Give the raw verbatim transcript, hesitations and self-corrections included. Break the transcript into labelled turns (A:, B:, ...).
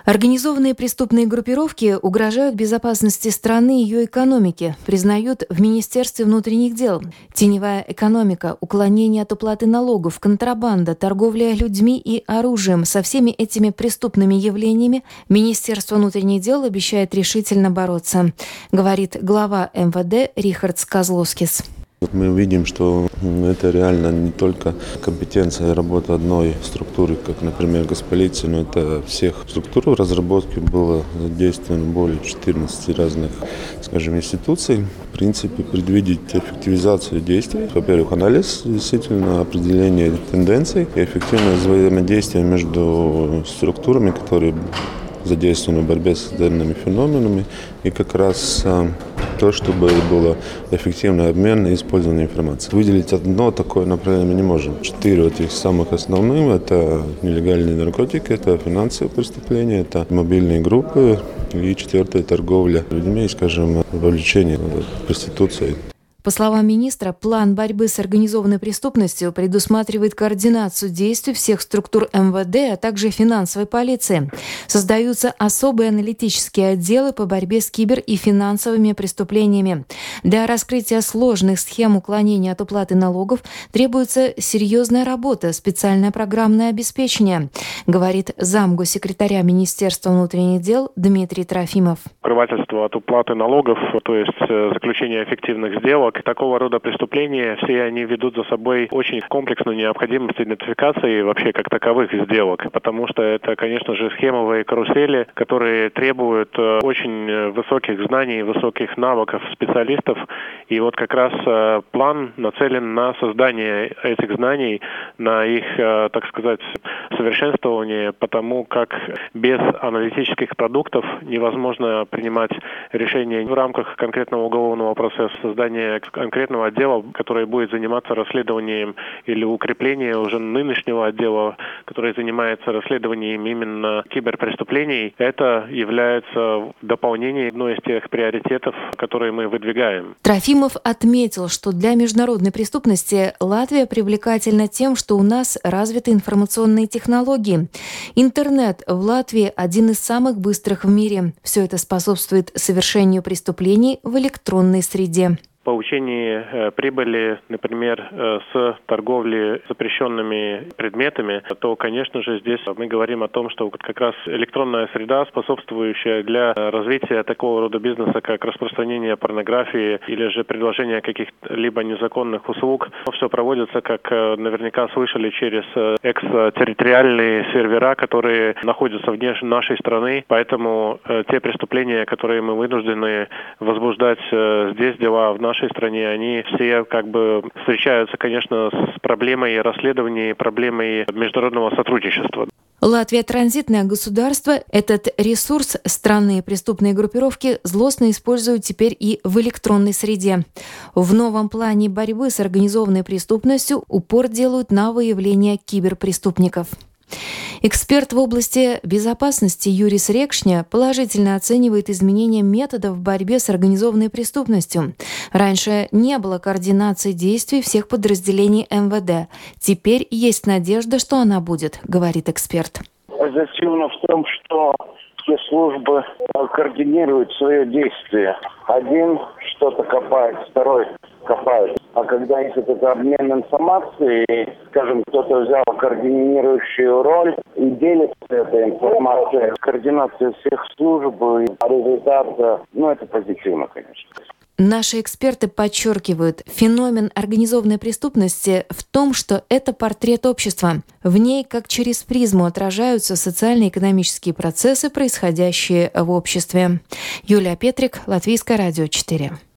A: Организованные преступные группировки угрожают безопасности страны и ее экономики, признают в Министерстве внутренних дел. Теневая экономика, уклонение от уплаты налогов, контрабанда, торговля людьми и оружием – со всеми этими преступными явлениями Министерство внутренних дел обещает решительно бороться, говорит глава эм вэ дэ Рихардс Козловскис.
B: Мы видим, что это реально не только компетенция работы одной структуры, как, например, Госполиции, но это всех структур. В разработке было задействовано более четырнадцати разных, скажем, институций. В принципе, предвидеть эффективизацию действий. Во-первых, анализ, действительно, определение тенденций и эффективное взаимодействие между структурами, которые задействованы в борьбе с данными феноменами, и как раз то, чтобы был эффективный обмен и использование информации. Выделить одно такое направление мы не можем. Четыре вот этих самых основных – это нелегальные наркотики, это финансовые преступления, это мобильные группы, и четвертое – торговля людьми, скажем, вовлечение в проституцию.
A: По словам министра, план борьбы с организованной преступностью предусматривает координацию действий всех структур эм вэ дэ, а также финансовой полиции. Создаются особые аналитические отделы по борьбе с кибер- и финансовыми преступлениями. Для раскрытия сложных схем уклонения от уплаты налогов требуется серьезная работа, специальное программное обеспечение, говорит замгоссекретаря Министерства внутренних дел Дмитрий Трофимов.
C: Укрывательство от уплаты налогов, то есть заключение эффективных сделок, такого рода преступления, все они ведут за собой очень комплексную необходимость идентификации вообще как таковых сделок, потому что это, конечно же, схемовые карусели, которые требуют очень высоких знаний, высоких навыков специалистов, и вот как раз план нацелен на создание этих знаний, на их, так сказать, совершенствование, потому как без аналитических продуктов невозможно принимать решения в рамках конкретного уголовного процесса, создания конкретного отдела, который будет заниматься расследованием или укреплением уже нынешнего отдела, который занимается расследованием именно киберпреступлений. Это является дополнением одной из тех приоритетов, которые мы выдвигаем.
A: Трофимов отметил, что для международной преступности Латвия привлекательна тем, что у нас развиты информационные технологии. Интернет в Латвии один из самых быстрых в мире. Все это способствует совершению преступлений в электронной среде.
C: Получение э, прибыли, например, э, с торговли запрещенными предметами, то, конечно же, здесь мы говорим о том, что как раз электронная среда, способствующая для развития такого рода бизнеса, как распространение порнографии или же предложение каких-либо незаконных услуг, все проводится, как э, наверняка слышали, через э, экстерриториальные сервера, которые находятся вне нашей страны. Поэтому э, те преступления, которые мы вынуждены возбуждать э, здесь, дела в нашей нашей стране, они все как бы встречаются, конечно, с проблемой расследования, проблемой международного сотрудничества.
A: Латвия – транзитное государство. Этот ресурс странные преступные группировки злостно используют теперь и в электронной среде. В новом плане борьбы с организованной преступностью упор делают на выявление киберпреступников. Эксперт в области безопасности Юрис Рекшня положительно оценивает изменения методов в борьбе с организованной преступностью. Раньше не было координации действий всех подразделений эм вэ дэ. Теперь есть надежда, что она будет, говорит эксперт.
D: Позитивно в том, что все службы координируют свои действия. Один что-то копает, второй копает. А когда есть этот обмен информацией, скажем, кто-то взял координирующую роль и делится этой информацией, координация всех служб, результат, ну, это позитивно, конечно.
A: Наши эксперты подчеркивают, феномен организованной преступности в том, что это портрет общества. В ней, как через призму, отражаются социально-экономические процессы, происходящие в обществе. Юлия Петрик, Латвийское радио четыре.